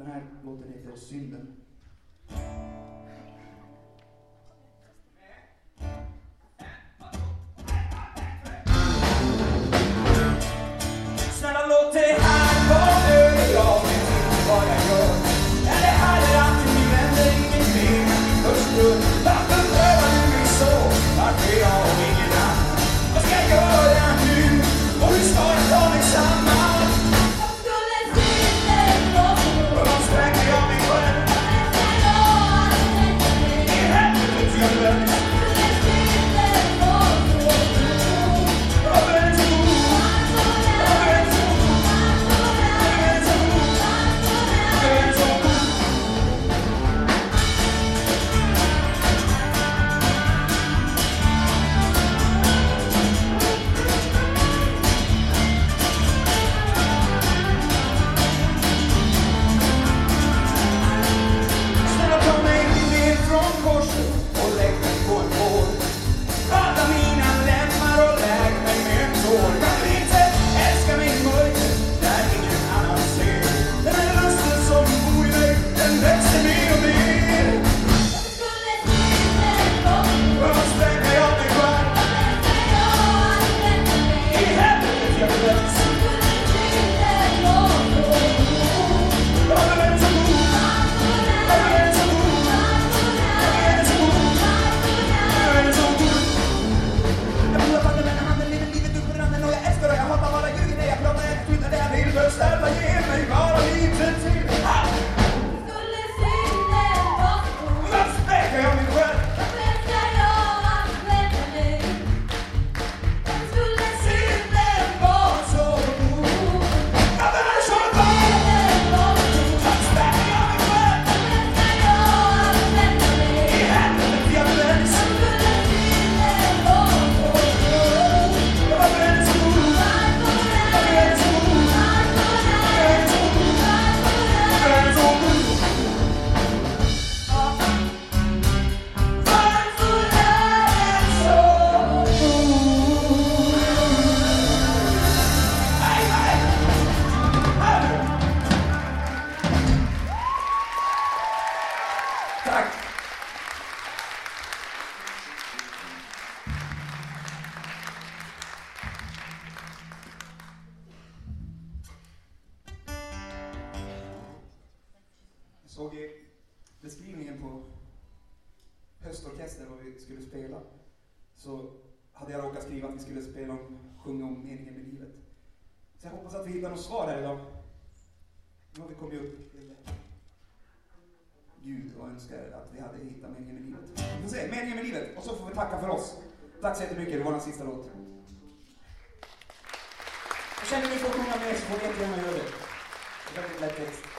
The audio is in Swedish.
Den här låten heter Synden. Snälla låt det här vara över, jag vet inte vad jag gör. Är det här är alltid min vänner, ingenting först grund. Varför prövar du mig så? Varför jag och ingen annan? Vad ska jag göra nu? Och hur ska jag ta mig samman? Jag skulle se dig då. Och då spräcker jag mig själv. I helvetet jag glömmer. Jag såg i beskrivningen på höstorkester vad vi skulle spela, så hade jag råkat skriva att vi skulle sjunga om meningen med livet. Så jag hoppas att vi hittar något svar här idag. Nu har vi kommit upp till Gud och önskar att vi hade hittat meningen med livet. Vi får se, meningen med livet, och så får vi tacka för oss. Tack så jättemycket, det var den sista låt. Jag känner att ni får sjunga med, så får ni jättegärna göra det. Det är väldigt lätt text.